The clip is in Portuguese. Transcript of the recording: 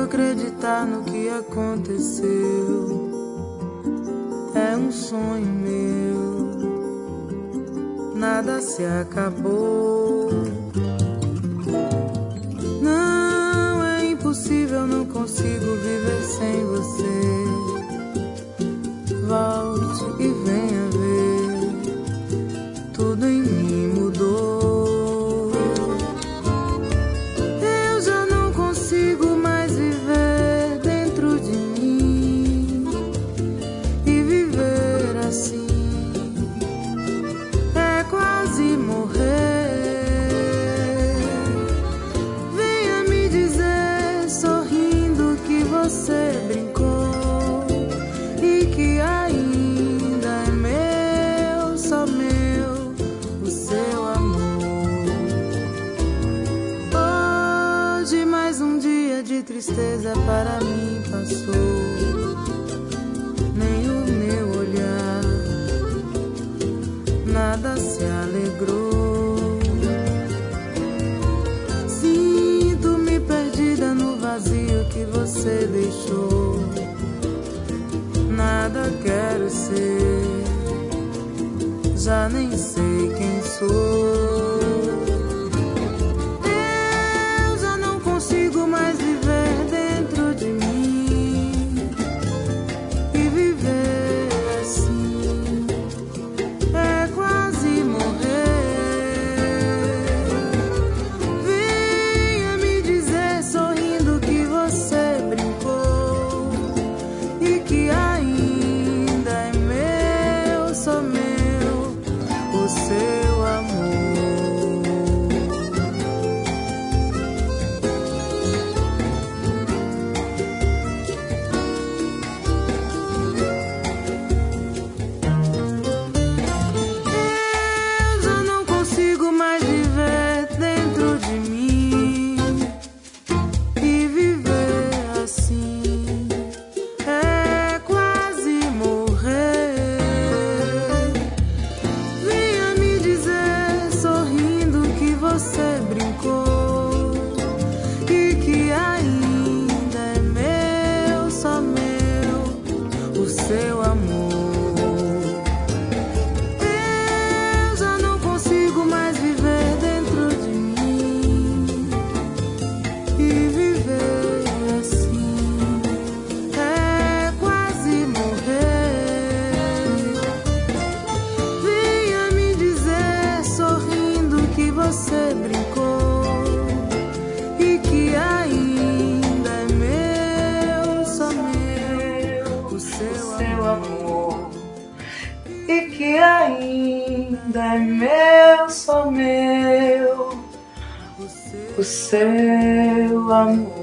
acreditar no que aconteceu. É um sonho meu, nada se acabou. Não, é impossível, não consigo viver sem você. Volte e venha ver, tudo em mim mudou. Eu já não consigo mais viver dentro de mim, e viver assim é quase morrer. Venha me dizer sorrindo que você brincou e que ainda é meu, só meu, o seu amor. Hoje mais um dia de tristeza para mim passou. Nem o meu olhar nada se alegrou. Sinto-me perdida no vazio que você deixou. Nada quero ser, já nem sei quem sou. Eu já não consigo mais viver dentro de mim, e viver assim é quase morrer. Venha me dizer sorrindo que você brincou e que ainda é meu, só meu, o seu amor. Eu já não consigo mais viver dentro de mim, e viver assim é quase morrer. Venha me dizer sorrindo que você brincou e que ainda é meu, só meu, o seu amor. Eu já não consigo mais viver dentro de mim, e viver assim é quase morrer. Venha me dizer sorrindo que você brincou e que ainda é meu, só meu, o seu amor. E que ainda é meu, só meu, o seu amor.